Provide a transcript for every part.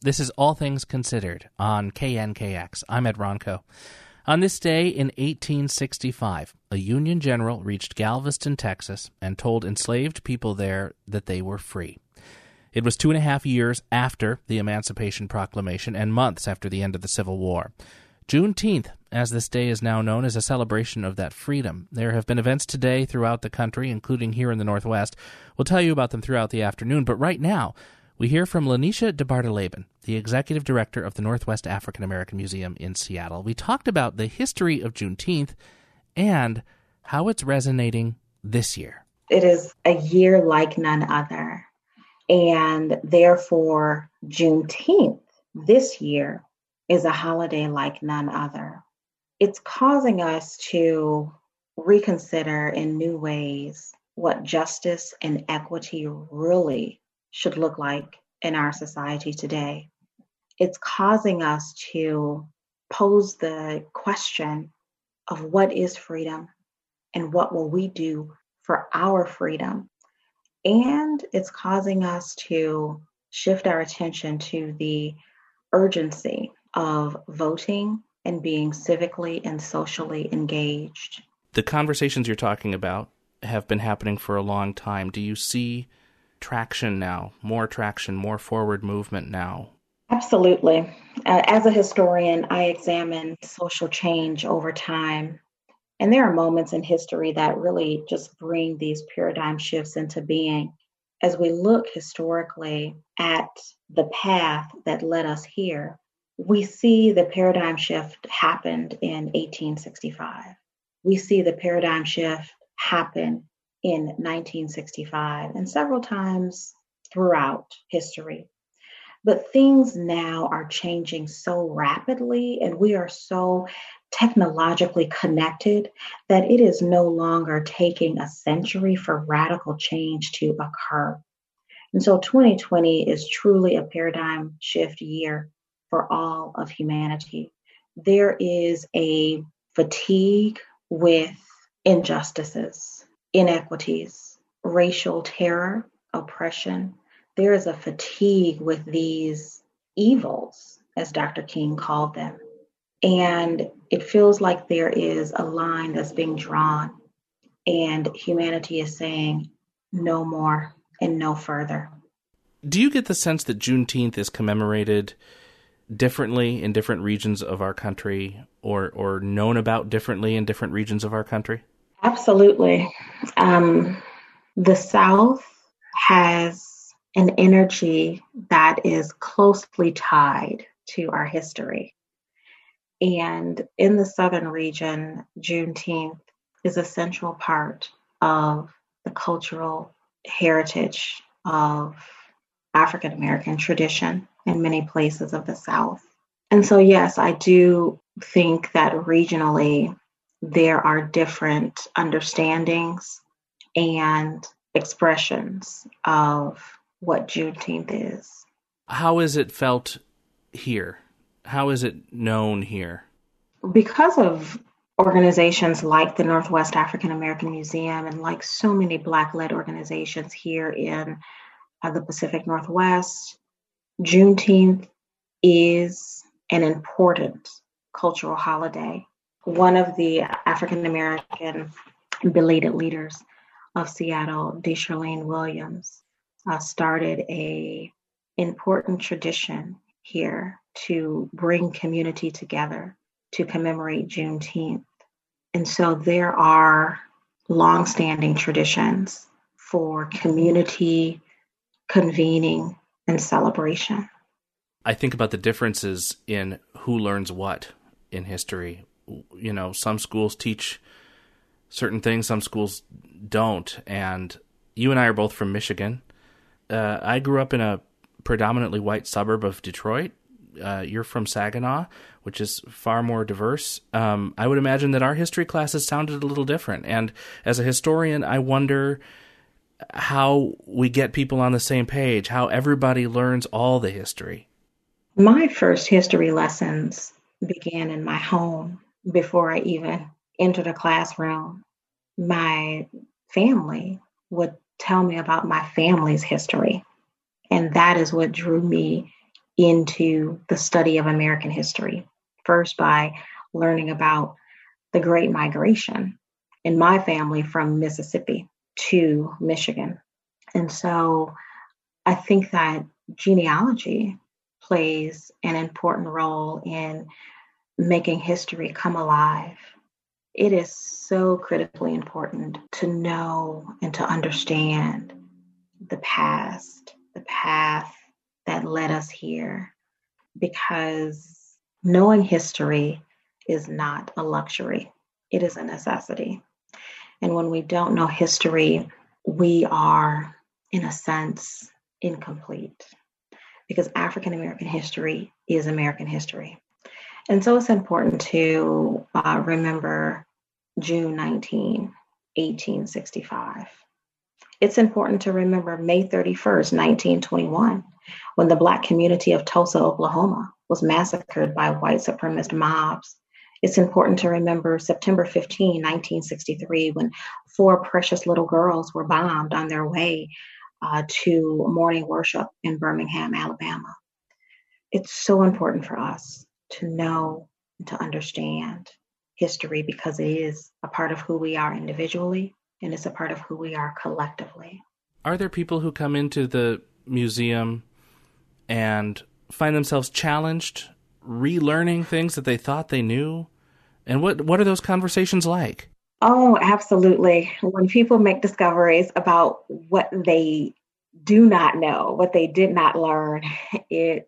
This is All Things Considered on KNKX. I'm Ed Ronco. On this day in 1865, a Union general reached Galveston, Texas, and told enslaved people there that they were free. It was 2.5 years after the Emancipation Proclamation and months after the end of the Civil War. Juneteenth, as this day is now known, is a celebration of that freedom. There have been events today throughout the country, including here in the Northwest. We'll tell you about them throughout the afternoon, but right now, we hear from Lanisha DeBartoleben, the executive director of the Northwest African American Museum in Seattle. We talked about the history of Juneteenth and how it's resonating this year. It is a year like none other, and therefore Juneteenth this year is a holiday like none other. It's causing us to reconsider in new ways what justice and equity really should look like in our society today. It's causing us to pose the question of what is freedom and what will we do for our freedom. And it's causing us to shift our attention to the urgency of voting and being civically and socially engaged. The conversations you're talking about have been happening for a long time. Do you see traction now, more forward movement now? Absolutely. As a historian, I examine social change over time. And there are moments in history that really just bring these paradigm shifts into being. As we look historically at the path that led us here, we see the paradigm shift happened in 1865. We see the paradigm shift happen in 1965 and several times throughout history. But things now are changing so rapidly and we are so technologically connected that it is no longer taking a century for radical change to occur. And so 2020 is truly a paradigm shift year for all of humanity. There is a fatigue with injustices, inequities, racial terror, oppression. There is a fatigue with these evils, as Dr. King called them. And it feels like there is a line that's being drawn, and humanity is saying no more and no further. Do you get the sense that Juneteenth is commemorated differently in different regions of our country or known about differently in different regions of our country? Absolutely. The South has an energy that is closely tied to our history. And in the Southern region, Juneteenth is a central part of the cultural heritage of African American tradition in many places of the South. And so, yes, I do think that regionally there are different understandings and expressions of what Juneteenth is. How is it felt here? How is it known here? Because of organizations like the Northwest African American Museum and like so many Black-led organizations here in the Pacific Northwest, Juneteenth is an important cultural holiday. One of the African American belated leaders of Seattle, Desharlene Williams, started a important tradition here to bring community together to commemorate Juneteenth. And so there are longstanding traditions for community convening and celebration. I think about the differences in who learns what in history. You know, some schools teach certain things, some schools don't. And you and I are both from Michigan. I grew up in a predominantly white suburb of Detroit. You're from Saginaw, which is far more diverse. I would imagine that our history classes sounded a little different. And as a historian, I wonder how we get people on the same page, how everybody learns all the history. My first history lessons began in my home before I even entered a classroom. My family would tell me about my family's history. And that is what drew me into the study of American history. First, by learning about the Great Migration in my family from Mississippi to Michigan. And so I think that genealogy plays an important role in making history come alive. It is so critically important to know and to understand the past, the path that led us here, because knowing history is not a luxury. It is a necessity. And when we don't know history, we are, in a sense, incomplete, because African American history is American history. And so it's important to remember June 19, 1865. It's important to remember May 31st, 1921, when the Black community of Tulsa, Oklahoma was massacred by white supremacist mobs. It's important to remember September 15, 1963, when 4 precious little girls were bombed on their way to morning worship in Birmingham, Alabama. It's so important for us to know and to understand history, because it is a part of who we are individually, and it's a part of who we are collectively. Are there people who come into the museum and find themselves challenged, relearning things that they thought they knew? And what are those conversations like? Oh, absolutely. When people make discoveries about what they do not know, what they did not learn, it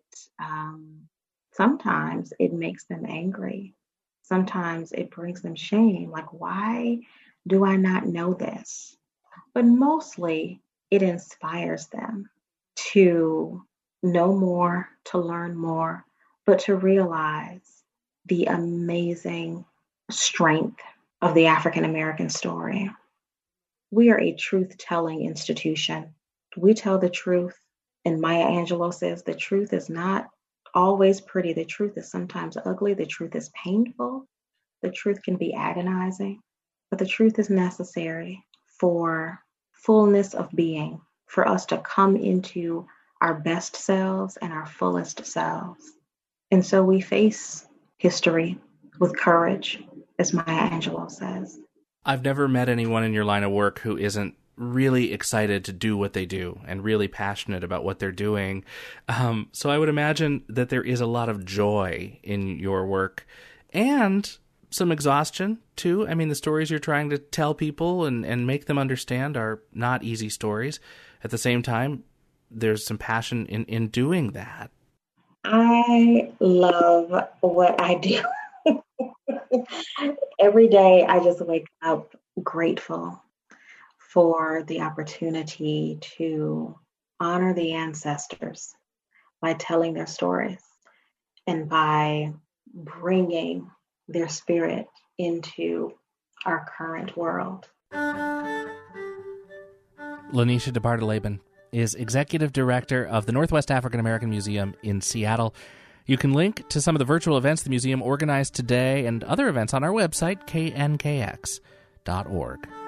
sometimes it makes them angry. Sometimes it brings them shame. Like, why do I not know this? But mostly it inspires them to know more, to learn more, but to realize the amazing strength of the African American story. We are a truth-telling institution. We tell the truth, and Maya Angelou says the truth is not always pretty. The truth is sometimes ugly. The truth is painful. The truth can be agonizing, but the truth is necessary for fullness of being, for us to come into our best selves and our fullest selves. And so we face history with courage, as Maya Angelou says. I've never met anyone in your line of work who isn't really excited to do what they do and really passionate about what they're doing. So I would imagine that there is a lot of joy in your work and some exhaustion too. I mean, the stories you're trying to tell people and make them understand are not easy stories. At the same time, there's some passion in doing that. I love what I do. Every day I just wake up grateful for the opportunity to honor the ancestors by telling their stories and by bringing their spirit into our current world. Lanisha DeBartoleben is Executive Director of the Northwest African American Museum in Seattle. You can link to some of the virtual events the museum organized today and other events on our website, knkx.org.